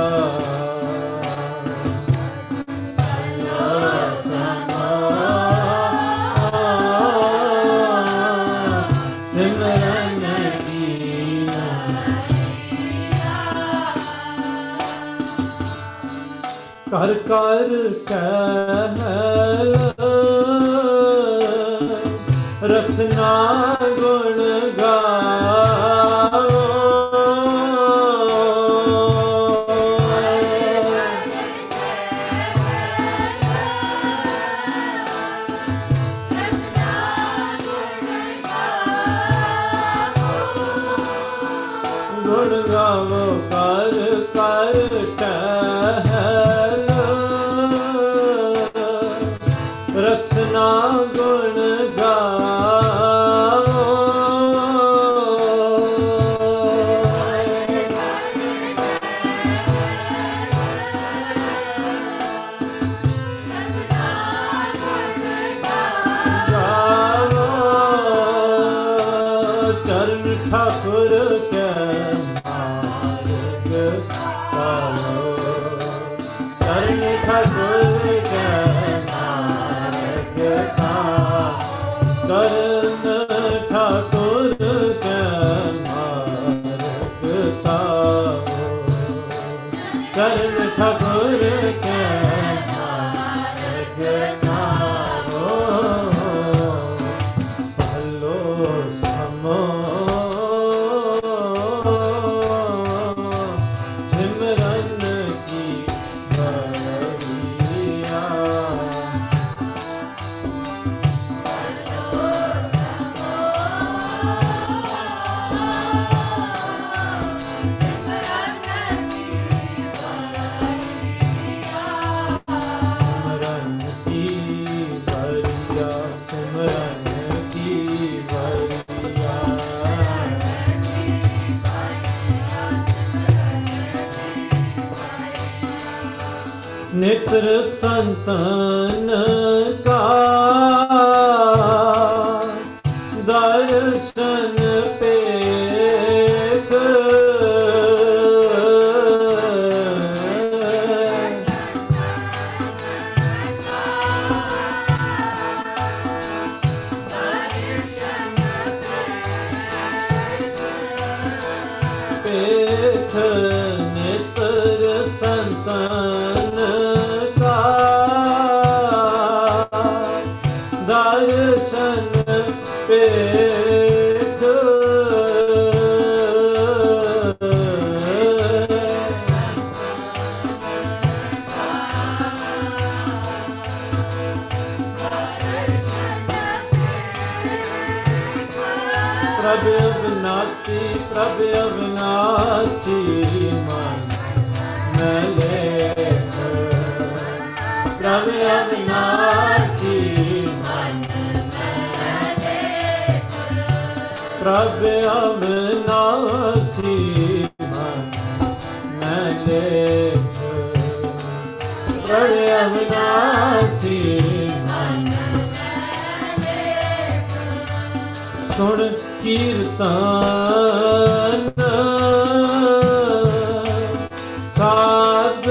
कर कर कह रसना गुण गाओ। गुण गाओ कर कर कह रसना गुण गाओ। चरण ठाकुर के मार्ग गाओ। चरण ठाकुर के चरण ठाकुर के मार्ग ताओ। चरण ठाकुर के मार्ग ताओ। भलो समो सिमरन की बड़िया। नेत्र संतन का दर्शन पेख। पेख नेत्र संतन दर्शन पेख। प्रभु अविनाशी प्रभु अविनाशी मन में लेख। प्रभु अविनाशी प्रभु अविनाशी मन लेख। प्रभु अविनाशी सुन कीर्तन साध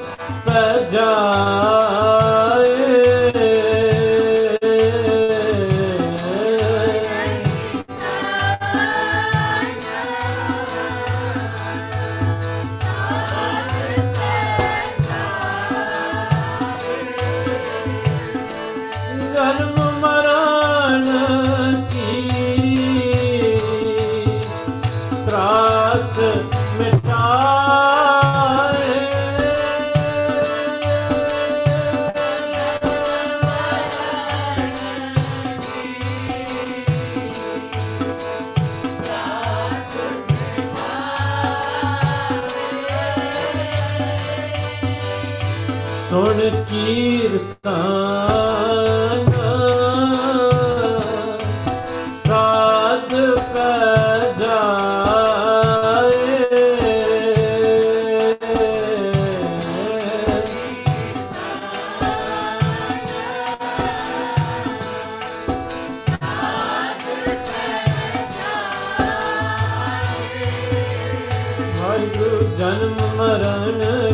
बजाए। जन्म मरण की त्रास मिटाए। सुन कीर्तन साध बजाए। वाहिगुरु जन्म मरण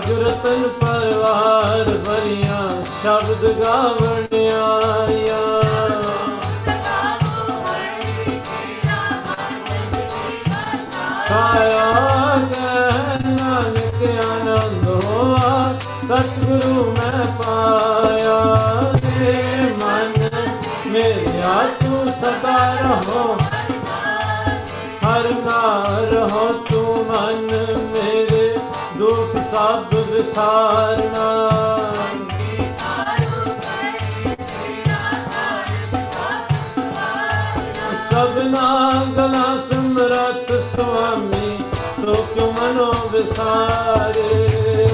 ਭਗਰਤਨ ਪਰਵਾਰ ਭਰੀਆਂ ਸ਼ਬਦ ਗਾਵਣ ਆਇਆ। ਸਾਇਆ ਕਹਿ ਨਾਨਕ ਆਨੰਦ ਹੋਆ ਸਤਿਗੁਰੂ ਮੈਂ ਪਾਇਆ। ਰੇ ਮਨ ਮੇਰਿਆ ਤੂੰ ਸਦਾ ਰਹੋ ਹਰ ਨਾਮ ਰਹੋ ਤੂੰ ਮਨ ਮੇਰੇ ਦੁਖ ਸਭ ਵਿਸਾਰਨਾ। ਸਭਨਾ ਗਲਾ ਸਮਰੱਥ ਸੁਆਮੀ ਸੋ ਕਿਉ ਮਨੋ ਵਿਸਾਰੇ।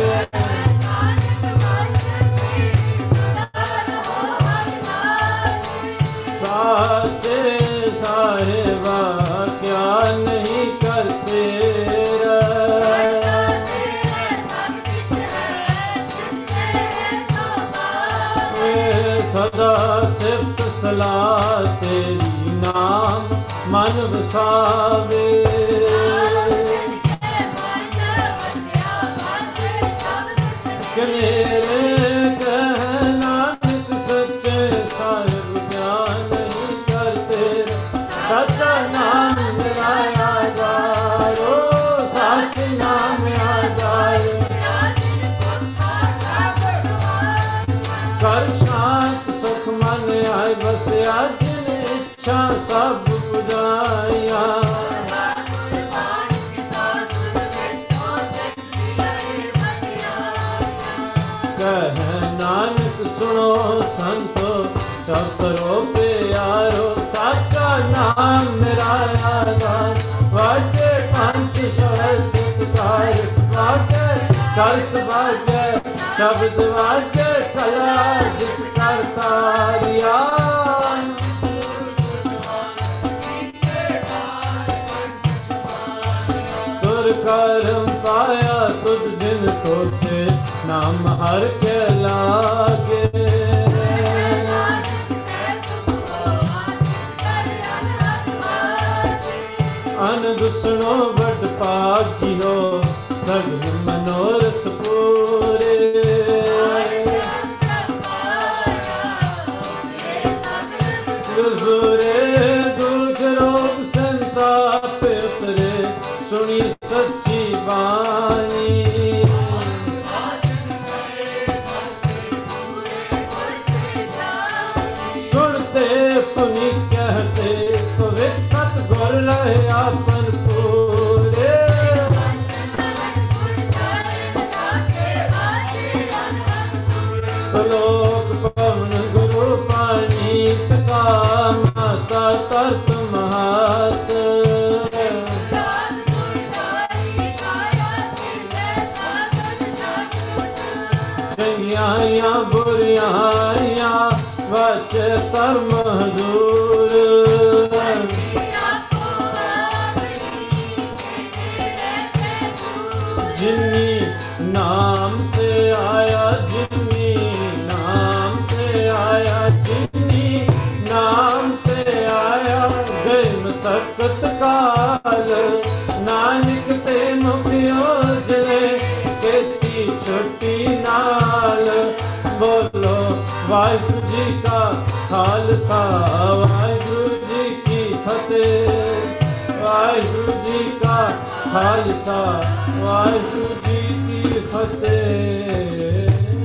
ਸਾਚੇ ਸਾਹਿਬਾ ਕਿਆ ਨਹੀਂ ਕਰਤੇ ਸਦਾ ਸਿਫਤ ਸਲਾਹ ਤੇਰੀ ਨਾਮ ਮਨ ਵਸਾਵੇ। ਕਨੇਰੇ ਕਹਿ ਨਾਨਕ ਸੱਚੇ ਸਾਹਿਬ ਗਿਆਨ ਨਹੀਂ ਕਰਤੇ। ਸੱਚਾ ਨਾਮ ਮੇਰਾ ਆਧਾਰੋ ਸੱਚ ਨਾਮ ਆਧਾਰੋ। ਕਰ ਸ਼ਾਂਤ ਸੁਖ ਮਨ ਆਏ ਬਸਿਆ ਜਿਨ ਇੱਛਾ ਸਭ ਪੁਜਾਇਆ। ਕਹਿ ਨਾਨਕ ਸੁਣੋ ਸੰਤੋ ਸਭ ਕਰੋ ਪਿਆਰੋ। ਸਾਚਾ ਨਾਮ ਮੇਰਾ ਆਧਾਰ ਵਾਜੇ ਪੰਜ ਸ਼ਬਦ ਪੁਕਾਰ ਵਾਜੇ ਕਰ ਸਵਾਜੇ ਸ਼ਬਦ ਵਾਜੇ ਕਲਾ ਜਿਤ ਕਰਤਾਰਿਆ। ਤੁਰ ਕਰਮ ਪਾਇਆ ਤੁਧ ਜਿਨ ਕੋ ਸੇ ਨਾਮ ਹਰ ਕੇ ਲਾਗੇ। ਅਨੰਦ ਸੁਣੋ ਵੱਡ ਭਾਗਿਓ ਸਗਲ ਮਨੋਰਥ ਪੂਰੇ। ਗੁਜ਼ਰੇ ਦੁਖ ਰੋਗ ਸੰਤਾਪ ਉਤਰੇ ਸੁਣੀ ਸੱਚੀ ਬਾਣੀ। ਸੁਣਤੇ ਸੁਣੀ ਕਹਤੇ ਪਵਿੱਤ ਸਤਿਗੁਰ ਰਹੇ ਆਪਨ ਪੂਰੇ। ਸਲੋਕ ਪਵਨ ਗੁਰੂ ਪਾਣੀ ਪਿਤਾ ਮਾਤਾ ਤਰਤ ਮਹਾਤ। ਚੰਗਿਆਈਆਂ ਬੁਰੀਆਈਆਂ ਵਾਚੇ ਧਰਮ ਹਜ਼ੂਰ। ਜਿਨੀ ਨਾਮ ਤੇ ਆਇਆ ਜਿਨੀ ਨਾਮ ਤੇ ਆਇਆ ਜਿਨੀ ਨਾਮ ਤੇ ਆਇਆ ਗਏ ਮਸਕਤ ਕਾਲ। ਨਾਨਕ ਤੇ ਮੁਖਿਓ ਜਲੇ ਕੀਤੀ ਛੁੱਟੀ ਨਾਲ। ਬੋਲੋ ਵਾਹਿਗੁਰੂ ਜੀ ਕਾ ਖਾਲਸਾ ਵਾਹਿਗੁਰੂ ਜੀ ਕੀ ਫਤਿਹ। ਵਾਹਿਗੁਰੂ ਜੀ ਕਾ ਖਾਲਸਾ ਵਾਹਿਗੁਰੂ ਜੀ ਕੀ ਫਤਿਹ।